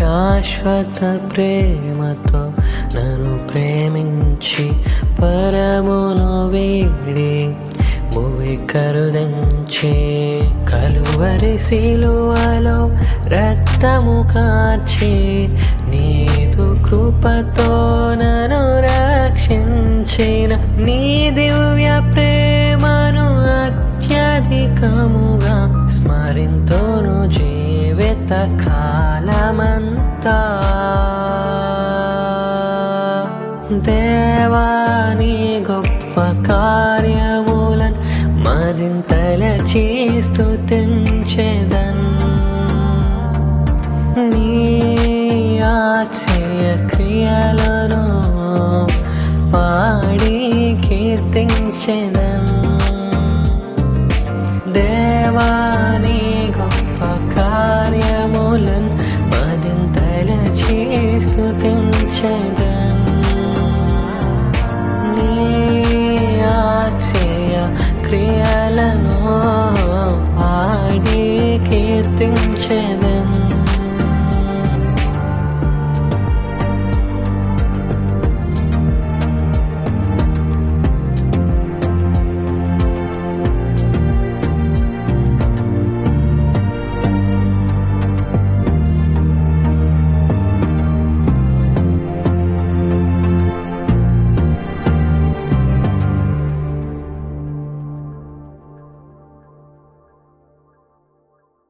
శాశ్వత ప్రేమతో నన్ను ప్రేమించి పరమును వీడి భువి కరుదించి కలువరి సిలువలో రక్తము కార్చి నీదు కృపతో నన్ను రక్షించిన నీ దివ్య ప్రేమను అత్యధికముగా స్మరింతును జీవిత కాలమంతా. దేవా నీ గొప్ప కార్యములను మరింతల స్తుతించెదన్. నీ ఆశ్చర్య క్రియలను పాడి కీర్తించెదన్. దేవా నీ గొప్ప కార్యములను మరింతల స్తుతించెదన్. నీ ఆశ్చర్య క్రియలను పాడి కీర్తించెదన్.